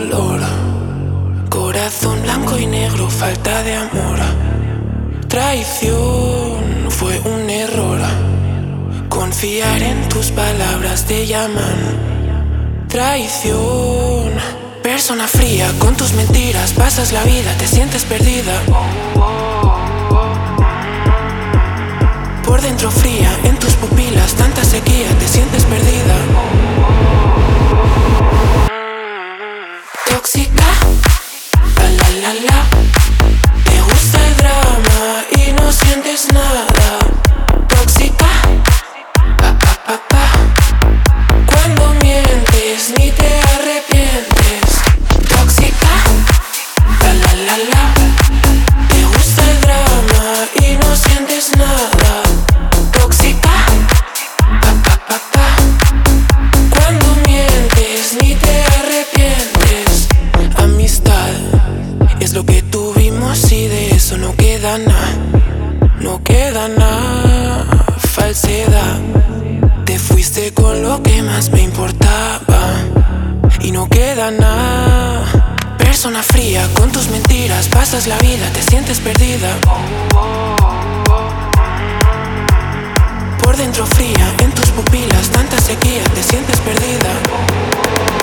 dolor. Corazón blanco y negro, falta de amor. Traición fue un error. Confiar en tus palabras te llaman traición. Persona fría, con tus mentiras pasas la vida, te sientes perdida. Por dentro fría, en tus pupilas tanta sequía, te sientes perdida. Tóxica, la la, te gusta el drama y no sientes nada. Tóxica, pa. Cuando mientes ni te arrepientes. Tóxica, la, te gusta el drama y no sientes nada. Tóxica, pa. Cuando mientes ni te arrepientes. Amistad es lo que tuvimos y de eso no queda nada. No queda nada. Falsedad, te fuiste con lo que más me importaba y no queda nada. Persona fría, con tus mentiras pasas la vida, te sientes perdida. Por dentro fría, en tus pupilas tanta sequía, te sientes perdida.